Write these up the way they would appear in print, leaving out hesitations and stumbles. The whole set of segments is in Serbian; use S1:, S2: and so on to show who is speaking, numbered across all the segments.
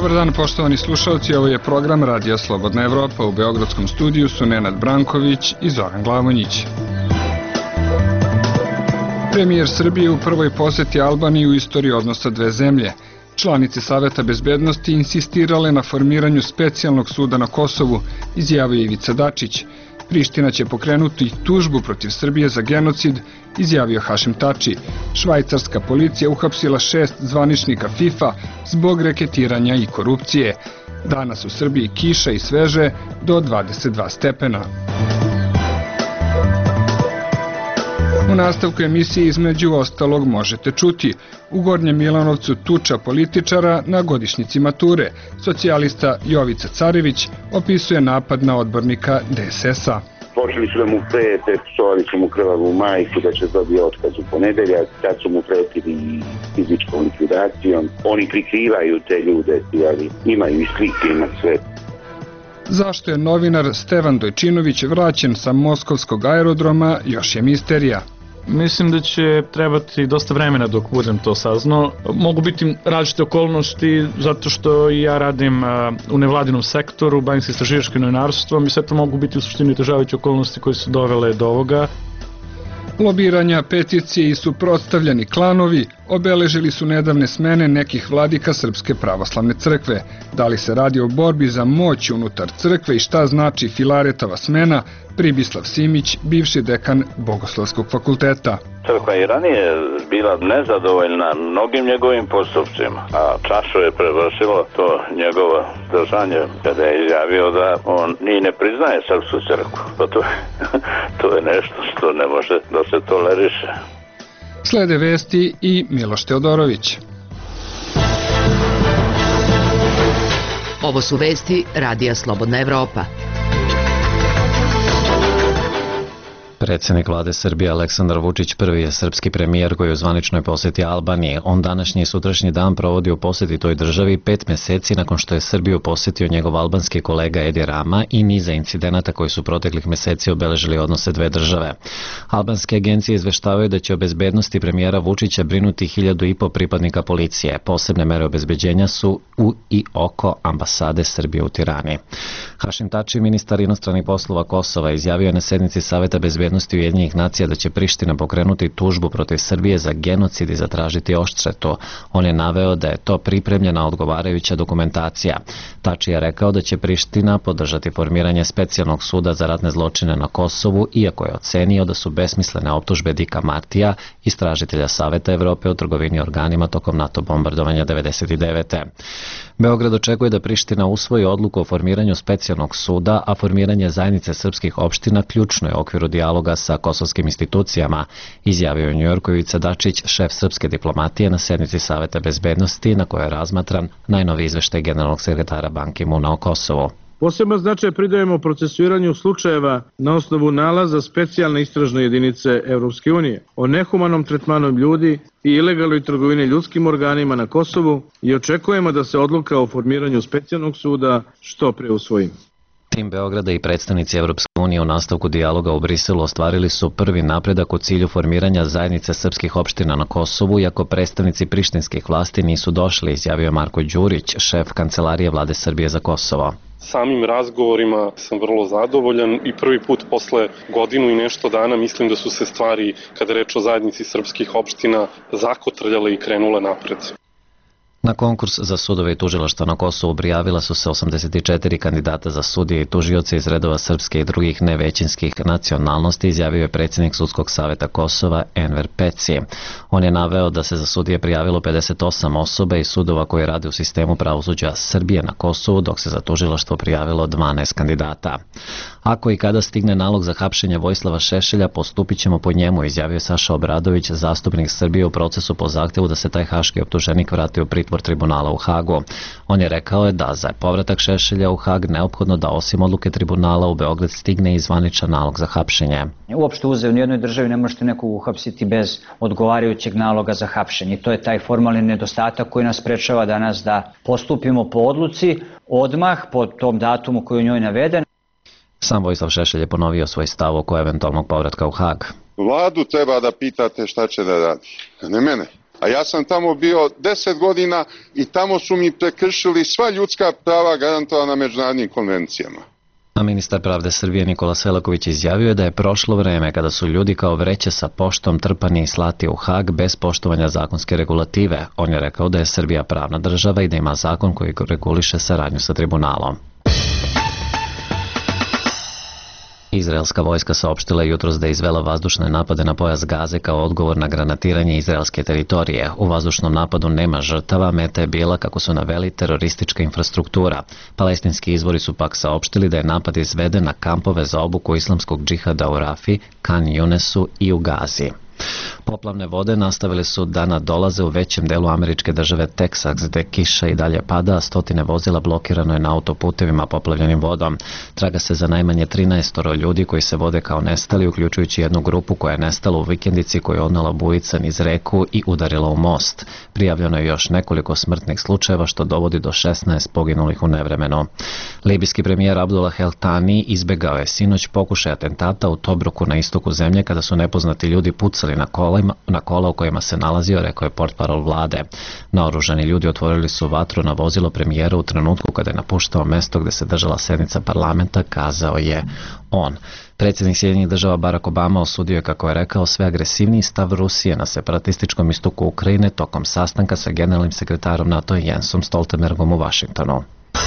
S1: Dobar dan, poštovani slušalci, ovo je program Radija Slobodna Evropa. U beogradskom studiju su Nenad Branković i Zoran Glavonjić. Premijer Srbije u prvoj poseti Albaniji u istoriji odnosa dve zemlje. Članice Saveta bezbednosti insistirale na formiranju specijalnog suda na Kosovu, izjavio Ivica Dačić. Priština će pokrenuti tužbu protiv Srbije za genocid, izjavio Hašim Tači. Švajcarska policija uhapsila 6 zvaničnika FIFA zbog reketiranja i korupcije. Danas u Srbiji kiša i sveže do 22 stepena. U nastavku emisije između ostalog možete čuti: u Gornjem Milanovcu tuča političara na godišnjici mature. Socijalista Jovica Carević opisuje napad na odbornika DSS-a.
S2: Počeli su da mu prete, psovali su mu krvavu majku da će dobiti otkaz u ponedeljak, tad su mu pretili fizičkom likvidacijom. Oni prikrivaju te ljude, ali imaju i slike, ima sve.
S1: Zašto je novinar Stevan Dojčinović vraćen sa moskovskog aerodroma, još je misterija.
S3: Mislim da će trebati dosta vremena dok budem to saznao. Mogu biti različite okolnosti zato što i ja radim u nevladinom sektoru, bavim se istraživačkim novinarstvom i sve to mogu biti u suštini otežavajuće okolnosti koje su dovele do ovoga.
S1: Lobiranja, peticije i suprotstavljeni klanovi obeležili su nedavne smene nekih vladika Srpske pravoslavne crkve. Da li se radi o borbi za moć unutar crkve i šta znači Filaretova smena, Pribislav Simić, bivši dekan Bogoslovskog fakulteta.
S4: Crkva i ranije bila nezadovoljna mnogim njegovim postupcima, a čašu je prevršilo to njegovo držanje kada je izjavio da on ni ne priznaje Srpsku crkvu. Pa to je nešto što ne može da se toleriše.
S1: Slede vesti i Miloš Teodorović.
S5: Ovo su vesti Radija Slobodna Evropa.
S6: Predsjednik vlade Srbije Aleksandar Vučić prvi je srpski premijer koji u zvaničnoj posjeti Albaniji. On današnji i sutrašnji dan provodi u posjeti toj državi 5 mjeseci nakon što je Srbiju posjetio njegov albanski kolega Edi Rama i niza incidenata koji su proteklih mjeseci obeležili odnose dve države. Albanske agencije izveštavaju da će o bezbednosti premijera Vučića brinuti 1500 pripadnika policije. Posebne mere obezbeđenja su u i oko ambasade Srbije u Tirani. Hašim Tači, ministar inostranih poslova Kosova, izjavio je na sednici Saveta bezbednosti Ujedinjenih nacija da će Priština pokrenuti tužbu protiv Srbije za genocid i zatražiti odštetu. On je naveo da je to pripremljena odgovarajuća dokumentacija. Tači je rekao da će Priština podržati formiranje specijalnog suda za ratne zločine na Kosovu, iako je ocenio da su besmislene optužbe Dika Martija, istražitelja Saveta Evrope o trgovini organima tokom NATO bombardovanja 1999. Beograd očekuje da Priština usvoji odluku o formiranju specijalnog suda, a formiranje zajednice srpskih opština ključno je u okviru dijaloga sa kosovskim institucijama, izjavio je u Njujorku Ivica Dačić, šef srpske diplomatije na sednici Saveta bezbednosti na kojoj je razmatran najnoviji izveštaj generalnog sekretara Ban Ki-moona o Kosovu.
S7: Poseban značaj pridajemo procesuiranju slučajeva na osnovu nalaza specijalne istražne jedinice Evropske unije o nehumanom tretmanu ljudi i ilegalnoj trgovini ljudskim organima na Kosovu i očekujemo da se odluka o formiranju specijalnog suda što pre usvoji.
S6: Tim Beograda i predstavnici Evropske unije u nastavku dijaloga u Briselu ostvarili su prvi napredak u cilju formiranja zajednice srpskih opština na Kosovu, iako predstavnici prištinskih vlasti nisu došli, izjavio Marko Đurić, šef Kancelarije vlade Srbije za Kosovo.
S8: Samim razgovorima sam vrlo zadovoljan i prvi put posle godinu i nešto dana mislim da su se stvari, kada reč o zajednici srpskih opština, zakotrljale i krenule napred.
S6: Na konkurs za sudove i tužilaštva na Kosovu prijavila su se 84 kandidata za sudije i tužioce iz redova srpske i drugih nevećinskih nacionalnosti, izjavio je predsjednik Sudskog saveta Kosova Enver Peci. On je naveo da se za sudije prijavilo 58 osoba iz sudova koji rade u sistemu pravosuđa Srbije na Kosovu, dok se za tužilaštvo prijavilo 12 kandidata. Ako i kada stigne nalog za hapšenje Vojislava Šešelja, postupit ćemo po njemu, izjavio Saša Obradović, zastupnik Srbije u procesu po zahtevu da se taj haški optuženik vrati u pritvor tribunala u Hagu. On je rekao da za povratak Šešelja u Hag neophodno da osim odluke tribunala u Beograd stigne i zvaničan nalog za hapšenje.
S9: Uopšte u nijednoj državi ne možete nekog uhapsiti bez odgovarajućeg naloga za hapšenje. To je taj formalni nedostatak koji nas sprečava danas da postupimo po odluci odmah po tom datumu koji je u njoj naveden.
S6: Sam Vojislav Šešelj je ponovio svoj stav oko eventualnog povratka u Hag.
S10: Vladu treba da pitate šta će da radi, a ne mene. A ja sam tamo bio 10 godina i tamo su mi prekršili sva ljudska prava garantovana međunarodnim konvencijama.
S6: A ministar pravde Srbije Nikola Selaković izjavio je da je prošlo vreme kada su ljudi kao vreće sa poštom trpani i slati u Hag bez poštovanja zakonske regulative. On je rekao da je Srbija pravna država i da ima zakon koji reguliše saradnju sa tribunalom. Izraelska vojska saopštila jutros da je izvela vazdušne napade na pojas Gaze kao odgovor na granatiranje izraelske teritorije. U vazdušnom napadu nema žrtava, meta je bila, kako su naveli, teroristička infrastruktura. Palestinski izvori su pak saopštili da je napad izveden na kampove za obuku islamskog džihada u Rafi, Kan Yunesu i u Gazi. Poplavne vode nastavile su da nadolaze u većem delu američke države Teksas, gde kiša i dalje pada, a stotine vozila blokirano je na autoputevima poplavljenim vodom. Traga se za najmanje 13 ljudi koji se vode kao nestali, uključujući jednu grupu koja je nestala u vikendici koju je odnela bujica niz reku i udarila u most. Prijavljeno je još nekoliko smrtnih slučajeva, što dovodi do 16 poginulih u nevremenu. Libijski premijer Abdullah El Thani izbegao je sinoć pokušaj atentata u Tobruku na istoku zemlje kada su nepoznati ljudi pucali na kola u kojima se nalazio, rekao je portparol vlade. Naoružani ljudi otvorili su vatru na vozilo premijera u trenutku kada je napuštao mesto gde se držala sednica parlamenta, kazao je on. Predsjednik Sjedinjenih država Barack Obama osudio je, kako je rekao, sve agresivniji stav Rusije na separatističkom istoku Ukrajine tokom sastanka sa generalnim sekretarom NATO Jensom Stoltenbergom u Vašingtonu.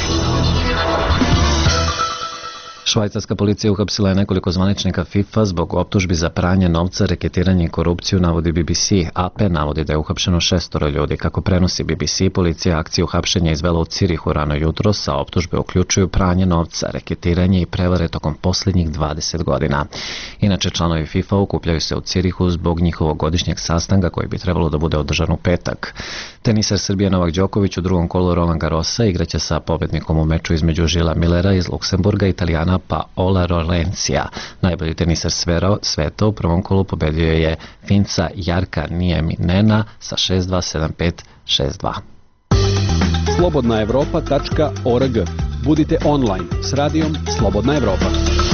S6: Švajcarska policija uhapsila je nekoliko zvaničnika FIFA zbog optužbi za pranje novca, reketiranje i korupciju, navodi BBC. AP navodi da je uhapšeno 6 ljudi. Kako prenosi BBC, policija akciju hapšenja izvela u Cirihu rano jutro, sa optužbe uključuju pranje novca, reketiranje i prevare tokom posljednjih 20 godina. Inače, članovi FIFA okupljaju se u Cirihu zbog njihovog godišnjeg sastanka koji bi trebalo da bude održan u petak. Teniser Srbije Novak Đoković u drugom kolu Roland Garrosa igraće sa pobednikom u meču između Žila Millera iz Luksemburga i Italijana Paola Rolencija. Najbolji teniser sveta u prvom kolu pobedio je Finca Jarka Nieminena sa 6-2, 7-5, 6-2.
S11: Slobodnaevropa.org. Budite online s radijom Slobodna Evropa.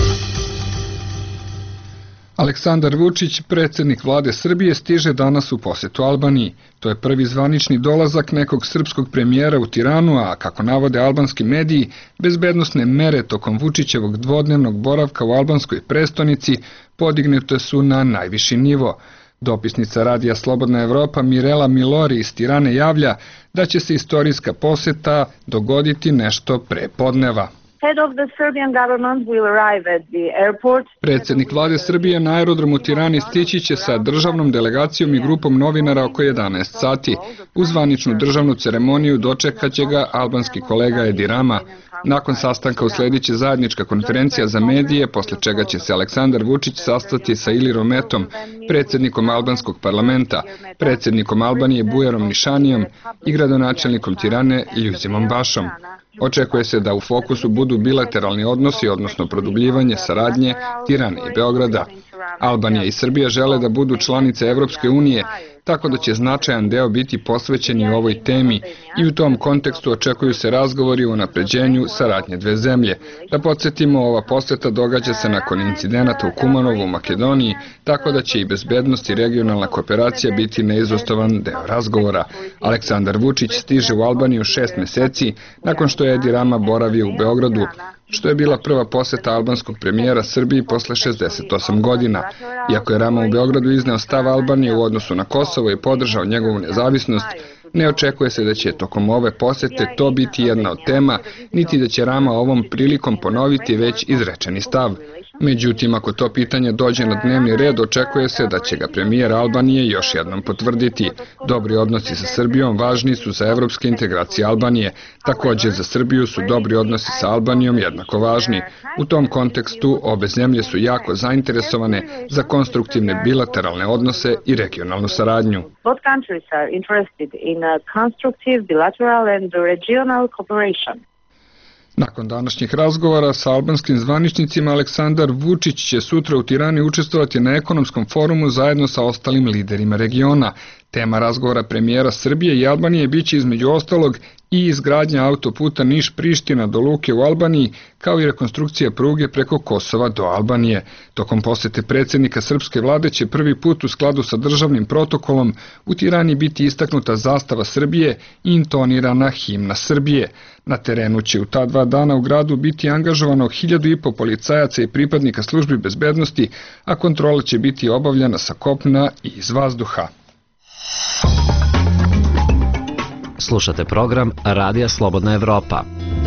S1: Aleksandar Vučić, predsjednik vlade Srbije, stiže danas u posetu Albaniji. To je prvi zvanični dolazak nekog srpskog premijera u Tiranu, a kako navode albanski mediji, bezbednosne mere tokom Vučićevog dvodnevnog boravka u albanskoj prestonici podignute su na najviši nivo. Dopisnica radija Slobodna Evropa Mirela Milori iz Tirane javlja da će se istorijska poseta dogoditi nešto pre podneva. Predsjednik vlade Srbije na aerodromu Tirani stići će sa državnom delegacijom i grupom novinara oko 11 sati. U zvaničnu državnu ceremoniju dočekat će ga albanski kolega Edi Rama. Nakon sastanka usledit će zajednička konferencija za medije, posle čega će se Aleksandar Vučić sastati sa Ilirom Metom, predsjednikom albanskog parlamenta, predsjednikom Albanije Bujarom Nišanijom i gradonačelnikom Tirane Ljuzimom Bašom. Očekuje se da u fokusu budu bilateralni odnosi, odnosno produbljivanje saradnje Tirane i Beograda. Albanija i Srbija žele da budu članice Evropske unije, tako da će značajan deo biti posvećeni ovoj temi i u tom kontekstu očekuju se razgovori o unapređenju saradnje dve zemlje. Da podsjetimo, ova poseta događa se nakon incidenata u Kumanovu u Makedoniji, tako da će i bezbednost i regionalna kooperacija biti neizostavan deo razgovora. Aleksandar Vučić stiže u Albaniju 6 meseci nakon što je Edi Rama boravio u Beogradu, što je bila prva poseta albanskog premijera Srbiji posle 68 godina. Iako je Rama u Beogradu izneo stav Albanije u odnosu na Kosovo i podržao njegovu nezavisnost, ne očekuje se da će tokom ove posete to biti jedna od tema, niti da će Rama ovom prilikom ponoviti već izrečeni stav. Međutim, ako to pitanje dođe na dnevni red, očekuje se da će ga premijer Albanije još jednom potvrditi. Dobri odnosi sa Srbijom važni su za evropske integracije Albanije. Također za Srbiju su dobri odnosi sa Albanijom jednako važni. U tom kontekstu obe zemlje su jako zainteresovane za konstruktivne bilateralne odnose i regionalnu saradnju.
S12: Both countries are interested in a constructive bilateral and regional cooperation.
S1: Nakon današnjih razgovora sa albanskim zvaničnicima, Aleksandar Vučić će sutra u Tirani učestvovati na ekonomskom forumu zajedno sa ostalim liderima regiona. Tema razgovora premijera Srbije i Albanije biće između ostalog i izgradnja autoputa Niš-Priština do Luke u Albaniji, kao i rekonstrukcija pruge preko Kosova do Albanije. Tokom posete predsjednika srpske vlade će prvi put u skladu sa državnim protokolom u Tirani biti istaknuta zastava Srbije i intonirana himna Srbije. Na terenu će u ta 2 dana u gradu biti angažovano 1500 policajaca i pripadnika službi bezbednosti, a kontrola će biti obavljena sa kopna i iz vazduha.
S6: Slušate program Radija Slobodna Evropa.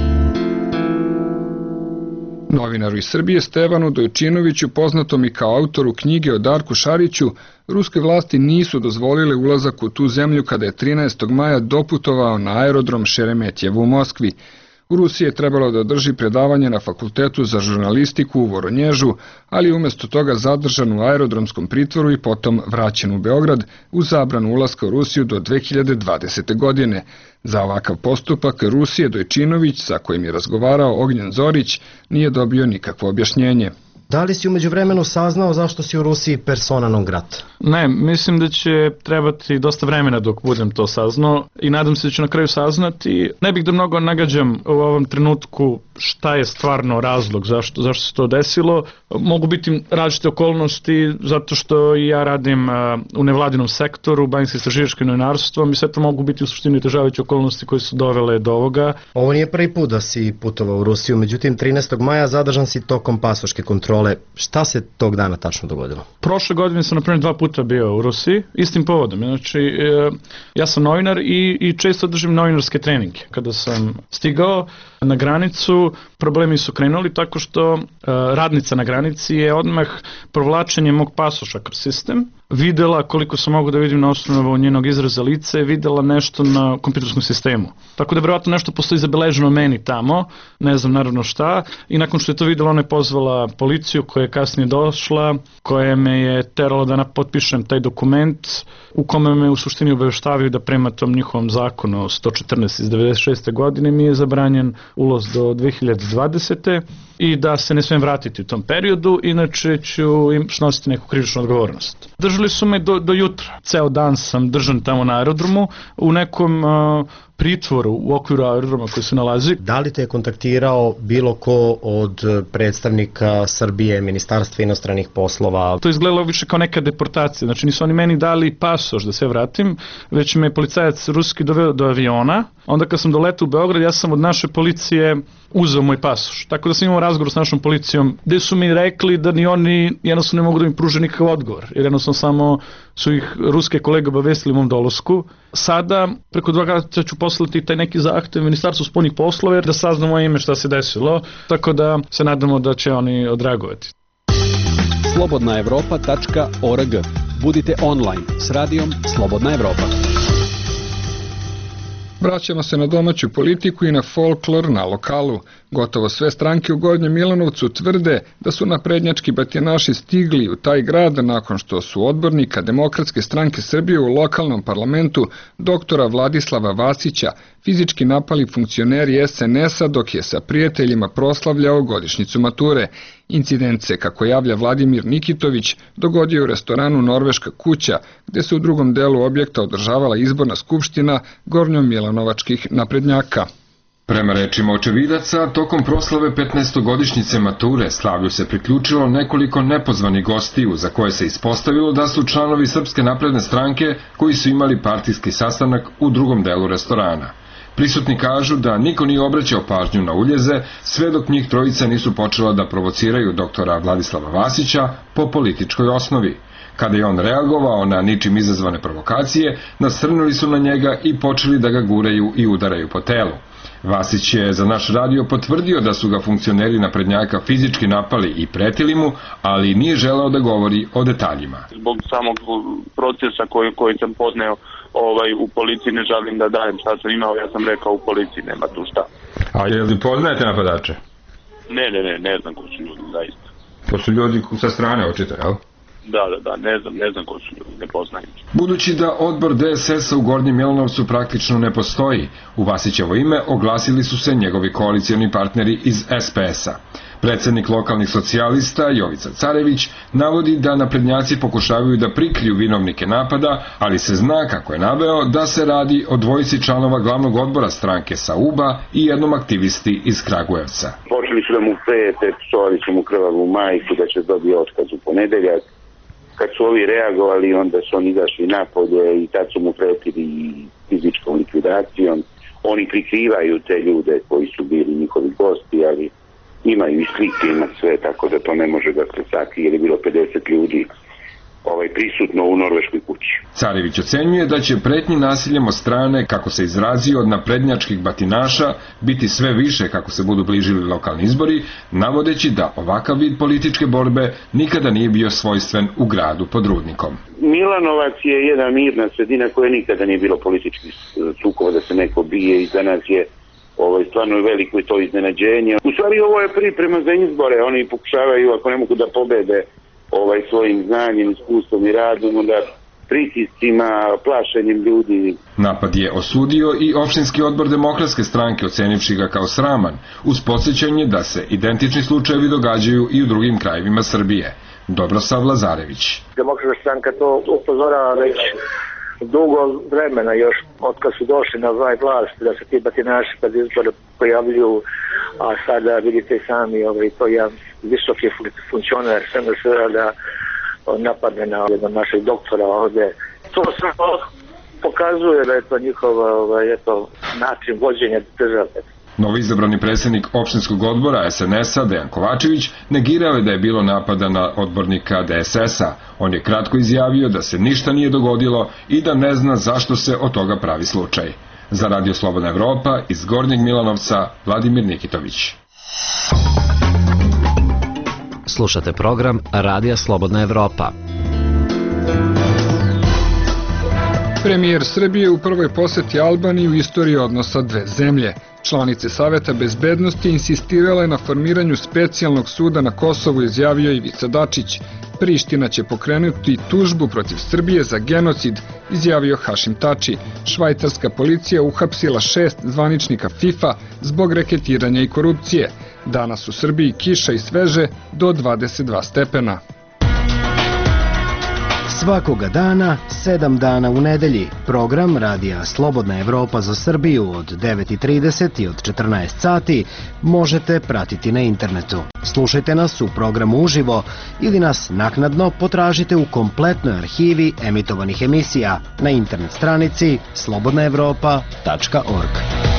S1: Novinaru iz Srbije Stevanu Dojčinoviću, poznatom i kao autoru knjige o Darku Šariću, ruske vlasti nisu dozvolile ulazak u tu zemlju kada je 13. maja doputovao na aerodrom Šeremetjevo u Moskvi. U Rusiji je trebalo da održi predavanje na Fakultetu za žurnalistiku u Voronježu, ali umjesto toga zadržan u aerodromskom pritvoru i potom vraćen u Beograd uz zabranu ulaska u Rusiju do 2020. godine. Za ovakav postupak Rusije Dojčinović, sa kojim je razgovarao Ognjen Zorić, nije dobio nikakvo objašnjenje.
S13: Da li si umeđu vremenu saznao zašto si u Rusiji persona non grata?
S3: Ne, mislim da će trebati dosta vremena dok budem to saznao i nadam se da ću na kraju saznati. Ne bih da mnogo nagađam u ovom trenutku šta je stvarno razlog, zašto se to desilo. Mogu biti različite okolnosti zato što i ja radim u nevladinom sektoru, bavim se istraživačkim novinarstvom i sve to mogu biti u suštini otežavajuće okolnosti koje su dovele do ovoga.
S13: Ovo nije prvi put da si putovao u Rusiju, međutim 13. maja zadržan si tokom pasoške kontrole. Šta se tog dana tačno dogodilo?
S3: Prošle godine sam, na primjer, 2 puta bio u Rusiji, istim povodom. Znači, ja sam novinar i često držim novinarske treninge. Kada sam stigao na granicu, problemi su krenuli tako što radnica na granici je odmah provlačenjem mog pasoša kroz sistem videla, koliko sam mogu da vidim na osnovu njenog izraza lice, videla nešto na kompjuterskom sistemu. Tako da verovatno nešto postoji zabeleženo meni tamo, ne znam naravno šta, i nakon što je to videla, ona je pozvala policiju koja je kasnije došla, koja me je terala da potpišem taj dokument u kome me u suštini obaveštavaju da prema tom njihovom zakonu 114 iz 96. godine mi je zabranjen ulaz do 2020. i da se ne smijem vratiti u tom periodu, inače ću im snositi neku krivičnu odgovornost. Držali su me do jutra. Ceo dan sam držan tamo na aerodromu u nekom pritvoru u okviru aerodroma koji se nalazi.
S13: Da li te je kontaktirao bilo ko od predstavnika Srbije, Ministarstva inostranih poslova?
S3: To izgledalo više kao neka deportacija. Znači nisu oni meni dali pasoš da se vratim, već me policajac ruski doveo do aviona. Onda kad sam doletao u Beograd, ja sam od naše policije uzeo moj pasoš. Tako da sam imao razgovor s našom policijom gde su mi rekli da ni oni jednostavno ne mogu da mi pruže nikakav odgovor. Jer jednostavno samo su ih ruske kolege obavestili u mom dolasku. Sada preko 2 dana ću poslati taj neki zahtev Ministarstvu spoljnih poslova da saznam moje ime šta se desilo. Tako da se nadamo da će oni odreagovati.
S11: slobodnaevropa.org. Budite online s radijom Slobodna Evropa.
S1: Vraćamo se na domaću politiku i na folklor na lokalu. Gotovo sve stranke u Gornjem Milanovcu tvrde da su naprednjački batinaši stigli u taj grad nakon što su odbornika Demokratske stranke Srbije u lokalnom parlamentu doktora Vladislava Vasića fizički napali funkcioneri SNS-a dok je sa prijateljima proslavljao godišnjicu mature. Incident se, kako javlja Vladimir Nikitović, dogodio u restoranu Norveška kuća, gde se u drugom delu objekta održavala izborna skupština gornjomilanovačkih naprednjaka.
S14: Prema rečima očevidaca, tokom proslave 15-godišnjice mature slavlju se priključilo nekoliko nepozvanih gostiju za koje se ispostavilo da su članovi Srpske napredne stranke koji su imali partijski sastanak u drugom delu restorana. Prisutni kažu da niko nije obraćao pažnju na uljeze sve dok njih trojica nisu počela da provociraju doktora Vladislava Vasića po političkoj osnovi. Kada je on reagovao na ničim izazvane provokacije, nasrnuli su na njega i počeli da ga guraju i udaraju po telu. Vasić je za naš radio potvrdio da su ga funkcioneri naprednjaka fizički napali i pretili mu, ali nije želeo da govori o detaljima.
S15: Zbog samog procesa koji sam podneo u policiji ne želim da dajem šta sam imao, ja sam rekao u policiji nema tu šta.
S14: A je li poznajete napadače?
S15: Ne znam ko su ljudi, zaista.
S14: To su ljudi sa strane očito, jel?
S15: Da, ne znam ko su ljudi, ne poznajem.
S14: Budući da odbor DSS-a u Gornjem Milanovcu praktično ne postoji, u Vasićevo ime oglasili su se njegovi koalicioni partneri iz SPS-a. Predsednik lokalnih socijalista Jovica Carević navodi da naprednjaci pokušavaju da prikriju vinovnike napada, ali se zna, kako je naveo, da se radi o dvojici članova glavnog odbora stranke sa UBA i jednom aktivisti iz Kragujevca.
S2: Počeli su da mu prete, psovali su mu krvavu majku da će dobiti otkaz u ponedeljak. Kad su ovi reagovali, onda su oni izašli napolje i tad su mu pretili fizičkom likvidacijom. Oni prikrivaju te ljude koji su bili njihovi gosti, ali imaju i slike, ima sve, tako da to ne može da se sakrije, jer je bilo 50 ljudi prisutno u norveškoj kući.
S14: Carević ocenjuje da će pretnji nasiljem od strane, kako se izrazio, od naprednjačkih batinaša biti sve više kako se budu bližili lokalni izbori, navodeći da ovakav vid političke borbe nikada nije bio svojstven u gradu pod Rudnikom.
S2: Milanovac je jedna mirna sredina koja nikada nije bilo političkih sukova da se neko bije i za nas je stvarno veliko to iznenađenje. U stvari ovo je priprema za izbore, oni pokušavaju, ako ne mogu da pobede svojim znanjem, iskustvom i radom, onda pritiscima, plašenjem ljudi.
S14: Napad je osudio i opštinski odbor Demokratske stranke, ocenivši ga kao sraman, uz podsjećanje da se identični slučajevi događaju i u drugim krajevima Srbije. Dobrosav Lazarević.
S16: Demokratska stranka to upozorava već dugo vremena, još od kad su došli na vlast, da se ti batinaši kad izbore pojavljuju, a sada vidite sami to je visoki funkcioner SNS da napadne na jednog našeg doktora ovde. To samo pokazuje da je to njihov način vođenja države.
S14: Novoizabrani predsednik opštinskog odbora SNS-a Dejan Kovačević negirao je da je bilo napada na odbornika DSS-a. On je kratko izjavio da se ništa nije dogodilo i da ne zna zašto se od toga pravi slučaj. Za Radio Slobodna Evropa iz Gornjeg Milanovca Vladimir Nikitović.
S6: Slušate program Radija Slobodna Evropa.
S1: Premijer Srbije u prvoj poseti Albaniji u istoriji odnosa dve zemlje. Članice Saveta bezbednosti insistirale na formiranju specijalnog suda na Kosovu, izjavio Ivica Dačić. Priština će pokrenuti tužbu protiv Srbije za genocid, izjavio Hašim Tači. Švajcarska policija uhapsila 6 zvaničnika FIFA zbog reketiranja i korupcije. Danas u Srbiji kiša i sveže do 22 stepena.
S17: Svakoga dana, 7 dana u nedelji. Program Radija Slobodna Evropa za Srbiju od 9:30 i od 14 sati možete pratiti na internetu. Slušajte nas u programu uživo ili nas naknadno potražite u kompletnoj arhivi emitovanih emisija na internet stranici slobodnaevropa.org.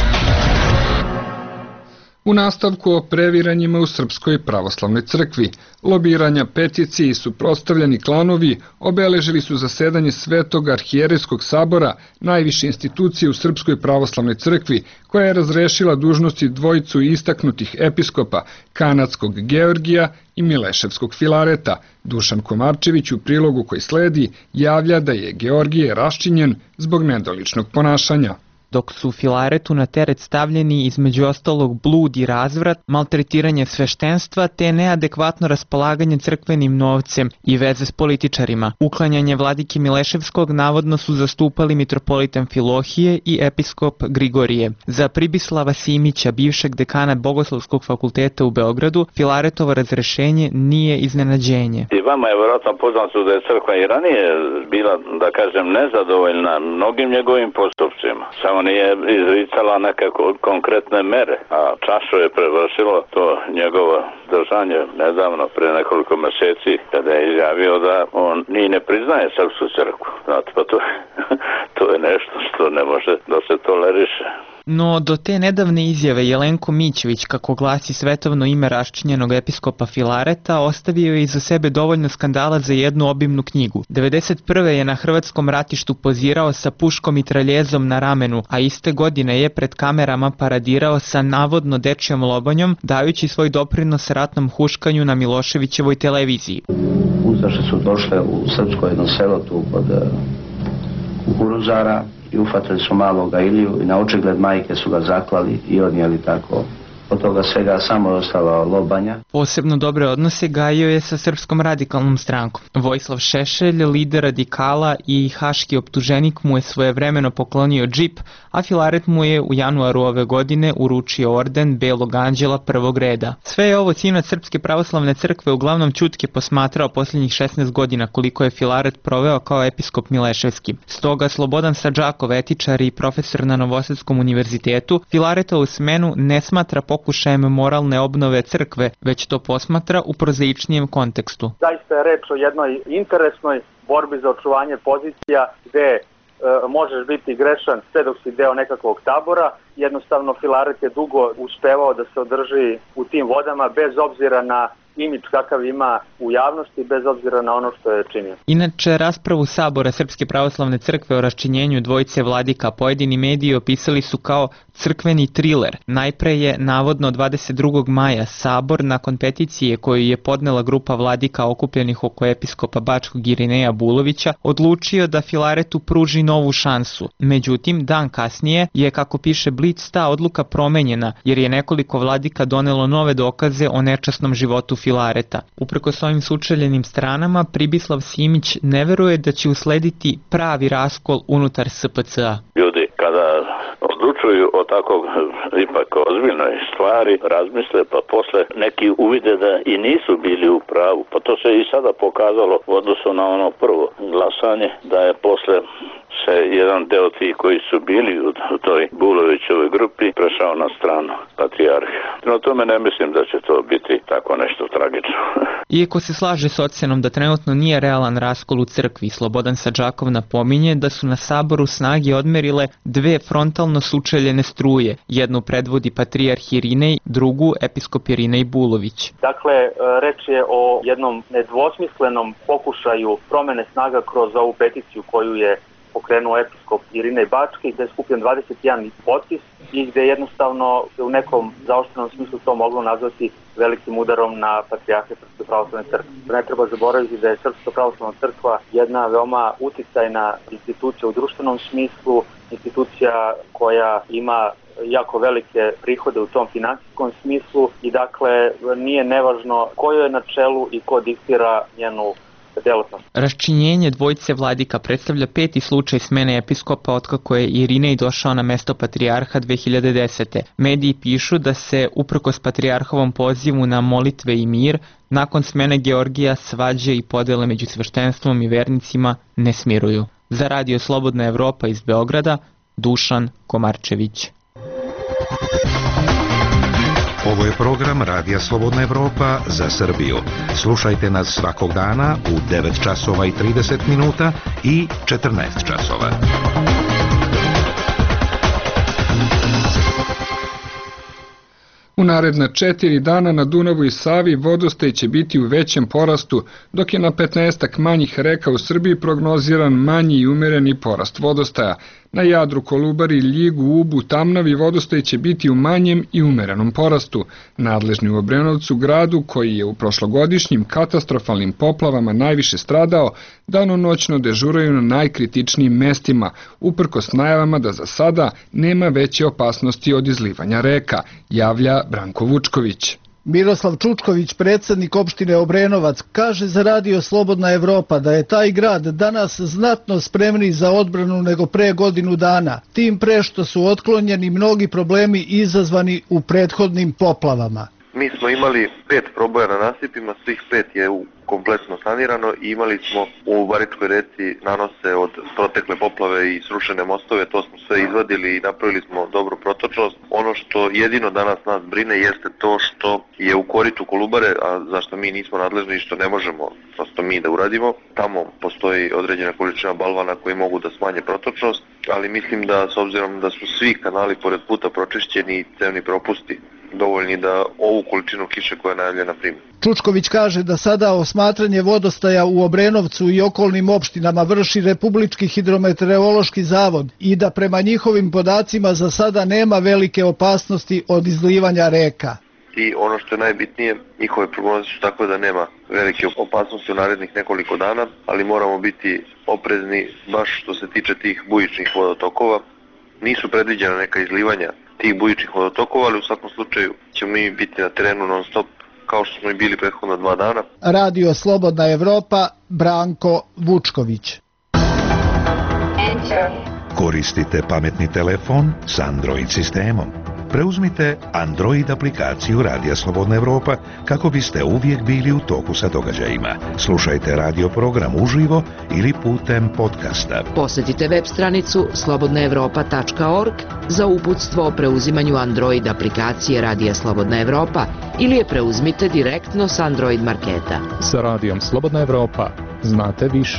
S1: U nastavku o previranjima u Srpskoj pravoslavnoj crkvi, lobiranja, peticije i suprotstavljeni klanovi obeležili su zasedanje Svetog arhijerejskog sabora, najviše institucije u Srpskoj pravoslavnoj crkvi, koja je razrešila dužnosti dvojicu istaknutih episkopa, kanadskog Georgija i Mileševskog Filareta. Dušan Komarčević u prilogu koji sledi javlja da je Georgije raščinjen zbog nedoličnog ponašanja.
S18: Dok su Filaretu na teret stavljeni između ostalog blud i razvrat, maltretiranje sveštenstva te neadekvatno raspolaganje crkvenim novcem i veze s političarima. Uklanjanje vladike Mileševskog navodno su zastupali mitropolita Amfilohije i episkop Grigorije. Za Pribislava Simića, bivšeg dekana Bogoslovskog fakulteta u Beogradu, Filaretovo razrešenje nije iznenađenje.
S4: I vama je vjerojatno poznato da je crkva i ranije bila, da kažem, nezadovoljna mnogim njegovim postupcima. Samo nije izricala neke konkretne mere, a čašu je prevršilo to njegovo držanje nedavno, pre nekoliko meseci, kada je izjavio da on ni ne priznaje srpsku crkvu. Znate, pa to je nešto što ne može da se toleriše.
S18: No, do te nedavne izjave Jelenko Mićević, kako glasi svetovno ime raščinjenog episkopa Filareta, ostavio je iza sebe dovoljno skandala za jednu obimnu knjigu. 1991. je na hrvatskom ratištu pozirao sa puškom i traljezom na ramenu, a iste godine je pred kamerama paradirao sa navodno dečjom lobanjom, dajući svoj doprinos ratnom huškanju na Miloševićevoj televiziji.
S19: Ustaše su došle u srpsko jedno selo tu kod Kukuruzara i ufatili su maloga Iliju i na očigled majke su ga zaklali i odnijeli tako od toga svega samodostava lobanja.
S18: Posebno dobre odnose gajio je sa Srpskom radikalnom strankom. Vojislav Šešelj, lider radikala i haški optuženik, mu je svojevremeno poklonio džip, a Filaret mu je u januaru ove godine uručio orden Belog anđela prvog reda. Sve je ovo sinac Srpske pravoslavne crkve uglavnom ćutke posmatrao posljednjih 16 godina koliko je Filaret proveo kao episkop Mileševski. Stoga Slobodan Sadžakov, etičar i profesor na Novosadskom univerzitetu, Filaretovu smenu ne smatra pokušajem moralne obnove crkve, već to posmatra u prozaičnijem kontekstu.
S20: Zaista je reč o jednoj interesnoj borbi za očuvanje pozicija gde možeš biti grešan sve dok si deo nekakvog tabora. Jednostavno Filaret je dugo uspevao da se održi u tim vodama bez obzira na imidž kakav ima u javnosti, bez obzira na ono što je činio.
S18: Inače, raspravu Sabora Srpske pravoslavne crkve o raščinjenju dvojice vladika pojedini mediji opisali su kao crkveni triler. Najpre je, navodno 22. maja, Sabor, nakon peticije koju je podnela grupa vladika okupljenih oko episkopa Bačkog Irineja Bulovića, odlučio da Filaretu pruži novu šansu. Međutim, dan kasnije je, kako piše Blic, ta odluka promenjena, jer je nekoliko vladika donelo nove dokaze o nečasnom životu Filareta. Uprkos ovim sučeljenim stranama, Pribislav Simić ne veruje da će uslediti pravi raskol unutar SPC-a.
S4: Ljudi, kada odlučuju o takvog ipak ozbiljnoj stvari, razmisle, pa posle neki uvide da i nisu bili u pravu. Pa to se i sada pokazalo u odnosu na ono prvo glasanje, da je posle se jedan deo tih koji su bili u toj Bulovićovoj grupi prešao na stranu patrijarha. No tome ne mislim da će to biti tako nešto tragično.
S18: Iako se slaže s ocenom da trenutno nije realan raskol u crkvi, Slobodan Sadžakov napominje da su na Saboru snage odmerile dve frontalno sučeljene struje. Jednu predvodi patrijarh Irinej, drugu episkop Irinej Bulović.
S20: Dakle, reč je o jednom nedvosmislenom pokušaju promene snaga kroz ovu peticiju koju je pokrenuo episkop Irinej Bački, gde je skupljen 21 potpis i gde jednostavno u nekom zaoštrenom smislu to moglo nazvati velikim udarom na patrijarhe Srpske pravoslavne crkve. Ne treba zaboraviti da je Srpska pravoslavna crkva jedna veoma uticajna institucija u društvenom smislu, institucija koja ima jako velike prihode u tom finansijskom smislu i dakle nije nevažno ko je na čelu i ko diktira njenu delatnost.
S18: Raščinjenje dvojice vladika predstavlja peti slučaj smene episkopa otkako je Irinej došao na mesto patrijarha 2010. Mediji pišu da se, uprkos patrijarhovom pozivu na molitve i mir, nakon smene Georgija svađe i podele među sveštenstvom i vernicima ne smiruju. Za Radio Slobodna Evropa iz Beograda, Dušan Komarčević.
S21: Ovo je program Radija Slobodna Evropa za Srbiju. Slušajte nas svakog dana u 9 časova i 30 minuta i 14 časova.
S1: U naredna 4 dana na Dunavu i Savi vodostaj će biti u većem porastu, dok je na 15-ak manjih reka u Srbiji prognoziran manji i umereni porast vodostaja. Na Jadru, Kolubari, Ljigu, Ubu, Tamnavi vodostaj će biti u manjem i umerenom porastu. Nadležni u Obrenovcu, gradu koji je u prošlogodišnjim katastrofalnim poplavama najviše stradao, danonoćno dežuraju na najkritičnijim mestima, uprkos najavama da za sada nema veće opasnosti od izlivanja reka, javlja Branko Vučković.
S22: Miroslav Čučković, predsjednik opštine Obrenovac, kaže za Radio Slobodna Evropa da je taj grad danas znatno spremniji za odbranu nego pre godinu dana, tim pre što su otklonjeni mnogi problemi izazvani u prethodnim poplavama.
S23: Mi smo imali 5 proboja na nasipima, svih 5 je kompletno sanirano i imali smo u Baričkoj reci nanose od protekle poplave i srušene mostove, to smo sve izvadili i napravili smo dobru protočnost. Ono što jedino danas nas brine jeste to što je u koritu Kolubare, a zašto mi nismo nadležni i što ne možemo prosto mi da uradimo. Tamo postoji određena količina balvana koji mogu da smanje protočnost, ali mislim da s obzirom da su svi kanali pored puta pročišćeni i cevni propusti dovoljni da ovu količinu kiše koja je najavljena primi.
S22: Čučković kaže da sada osmatranje vodostaja u Obrenovcu i okolnim opštinama vrši Republički hidrometeorološki zavod i da prema njihovim podacima za sada nema velike opasnosti od izlivanja reka.
S23: I ono što je najbitnije, njihove prognoze su tako da nema velike opasnosti u narednih nekoliko dana, ali moramo biti oprezni baš što se tiče tih bujičnih vodotokova. Nisu predviđena neka izlivanja tih bujičnih vodotokova, ali u svakom slučaju ćemo mi biti na terenu non stop kao što smo i bili prethodna 2 dana.
S22: Radio Slobodna Evropa, Branko Vučković.
S21: Koristite pametni telefon s Android sistemom. Preuzmite Android aplikaciju Radija Slobodna Evropa kako biste uvijek bili u toku sa događajima. Slušajte radio program uživo ili putem podcasta.
S5: Posjetite web stranicu slobodnaevropa.org za uputstvo o preuzimanju Android aplikacije Radija Slobodna Evropa ili je preuzmite direktno s Android marketa.
S7: Sa Radijom Slobodna Evropa znate više.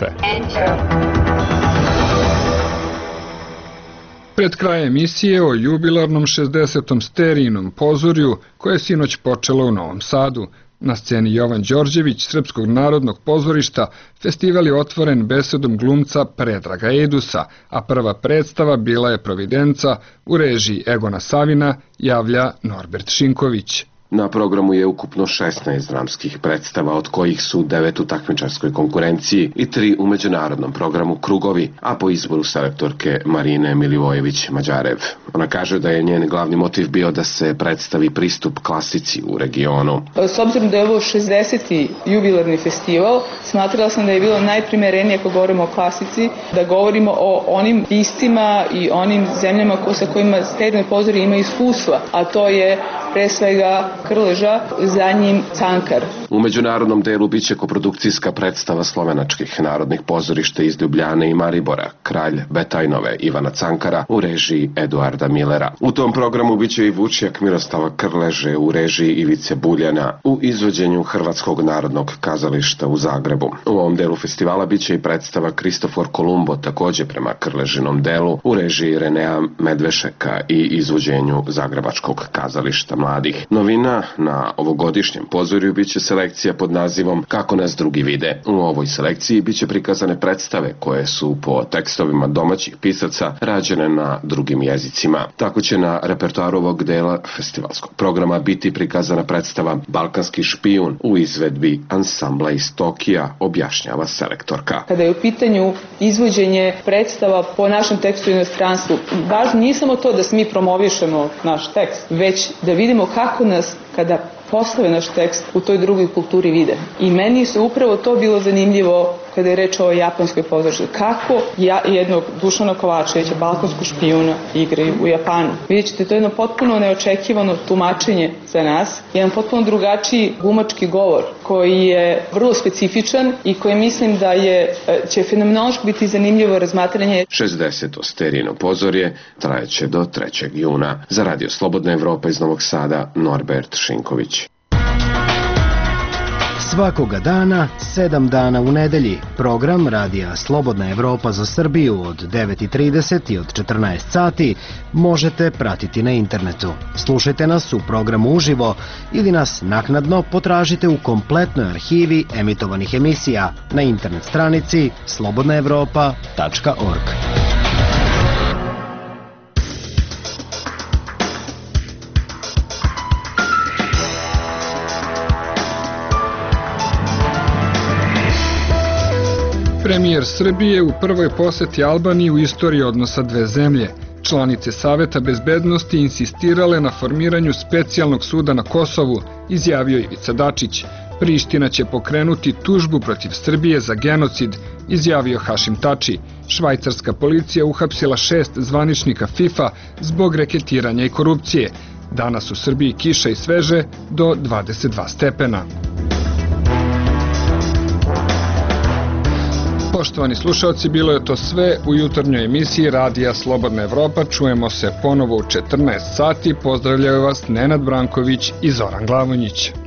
S1: Pred kraj emisije o jubilarnom 60. Sterijinom pozorju koje je sinoć počelo u Novom Sadu. Na sceni Jovan Đorđević Srpskog narodnog pozorišta festival je otvoren besedom glumca Predraga Edusa, a prva predstava bila je Providenca u režiji Egona Savina, javlja Norbert Šinković.
S8: Na programu je ukupno 16 dramskih predstava, od kojih su 9 u takmičarskoj konkurenciji i 3 u međunarodnom programu Krugovi, a po izboru selektorke Marine Milivojević-Mađarev. Ona kaže da je njen glavni motiv bio da se predstavi pristup klasici u regionu.
S24: S obzirom da je ovo 60. jubilarni festival, smatrala sam da je bilo najprimerenije ako govorimo o klasici, da govorimo o onim piscima i onim zemljama sa kojima Sterijino pozorje ima iskustva, a to je pre svega Krleža, za njim Cankar.
S8: U međunarodnom delu biće koprodukcijska predstava slovenačkih narodnih pozorišta iz Ljubljane i Maribora, Kralj Betajnove Ivana Cankara u režiji Eduarda Millera. U tom programu biće i Vučjak Miroslava Krleže u režiji Ivice Buljana u izvođenju Hrvatskog narodnog kazališta u Zagrebu. U ovom delu festivala biće i predstava Kristofor Kolumbo, također prema Krležinom delu u režiji Renea Medvešeka i izvođenju Zagrebačkog kazališta mladih. Novina na ovogodišnjem pozorju biće selekcija pod nazivom Kako nas drugi vide. U ovoj selekciji biće prikazane predstave koje su po tekstovima domaćih pisaca rađene na drugim jezicima. Tako će na repertoaru ovog dela festivalskog programa biti prikazana predstava Balkanski špijun u izvedbi ansambla iz Tokija, objašnjava selektorka.
S24: Kada je u pitanju izvođenje predstava po našem tekstu u inostranstvu, važno nije samo to da mi promovišemo naš tekst, već da vidimo kako nas kada postave naš tekst u toj drugoj kulturi vide. I meni su upravo to bilo zanimljivo kada je reč o japanskoj pozorištu. Kako jednog Dušana Kovačevića, balkanskog špijuna, igraju u Japanu. Vidjet ćete, to je jedno potpuno neočekivano tumačenje za nas, jedan potpuno drugačiji glumački govor koji je vrlo specifičan i koji mislim da će fenomenološki biti zanimljivo razmatranje.
S8: 60. Sterijino pozorje trajeće do 3. juna. Za Radio Slobodna Evropa iz Novog Sada, Norbert Šinković.
S17: Svakoga dana, 7 dana u nedelji, program Radija Slobodna Evropa za Srbiju od 9:30 i od 14 sati možete pratiti na internetu. Slušajte nas u programu uživo ili nas naknadno potražite u kompletnoj arhivi emitovanih emisija na internet stranici slobodnaevropa.org.
S1: Premijer Srbije u prvoj poseti Albaniji u istoriji odnosa dve zemlje. Članice Saveta bezbednosti insistirale na formiranju specijalnog suda na Kosovu, izjavio Ivica Dačić. Priština će pokrenuti tužbu protiv Srbije za genocid, izjavio Hašim Tači. Švajcarska policija uhapsila 6 zvaničnika FIFA zbog reketiranja i korupcije. Danas u Srbiji kiša i sveže do 22 stepena. Poštovani slušalci, bilo je to sve u jutarnjoj emisiji Radija Slobodna Evropa. Čujemo se ponovo u 14 sati. Pozdravljaju vas Nenad Branković i Zoran Glavonjić.